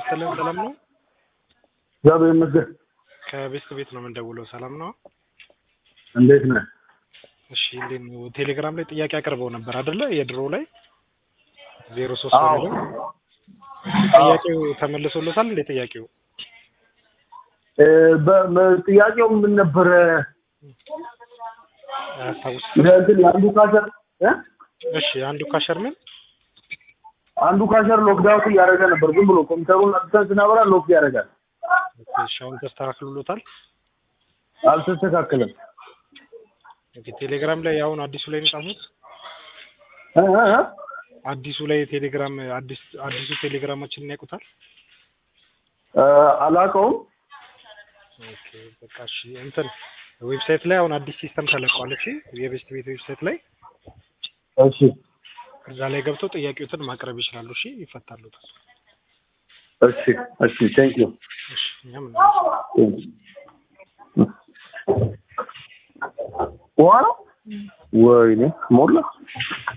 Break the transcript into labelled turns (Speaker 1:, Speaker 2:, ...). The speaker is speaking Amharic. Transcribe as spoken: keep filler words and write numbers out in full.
Speaker 1: ይስጥልን ሰላም ነው
Speaker 2: ያው ይመስገን
Speaker 1: ከቤስት ቤት ነው የምንደውለው ሰላም ነው
Speaker 2: እንዴት ነህ
Speaker 1: እሺ እንዴት ነው ቴሌግራም ላይ ጥያቄ አቀርበው ነበር አይደለ የድሮ ላይ ዜሮ ሶስት ነው ጥያቄው ተመልሶልታል እንዴ ጥያቄው
Speaker 2: እ በጥያቄው ምን ነበር
Speaker 1: አታውስ
Speaker 2: ለእንትን አንዱ ካሸር እ
Speaker 1: እሺ አንዱ ካሸር ምን
Speaker 2: አንዱ ካሸር ሎክዳውን ያደረገ ነበር ግን ብሎ ኮምፒውተሩን አጥተን ስናበራ ሎክ ያደርጋል
Speaker 1: እሺ አሁን ተስተካክሎታል
Speaker 2: አልተስተካከለም
Speaker 1: ኦኬ ቴሌግራም ላይ አሁን አዲሱ ላይ ነው
Speaker 2: እ እ
Speaker 1: አዲሱ ላይ ቴሌግራም አዲስ አዲሱ ቴሌግራማችንን ያውቁታል
Speaker 2: አላውቀውም
Speaker 1: ኦኬ በቃ እሺ እንትን ዌብሳይት ላይ አሁን አዲስ ሲስተም ተለቋል እሺ የቤስት ቤት ዌብሳይት ላይ
Speaker 2: እሺ
Speaker 1: እዛ ላይ ገብተው ጥያቄዎችን ማቅረብ ይችላሉ እሺ ይፈታሉ
Speaker 2: እሺ እሺ ቴንክ ዩ
Speaker 1: እሺ እኛም
Speaker 2: ዋው ወይኔ ሞላ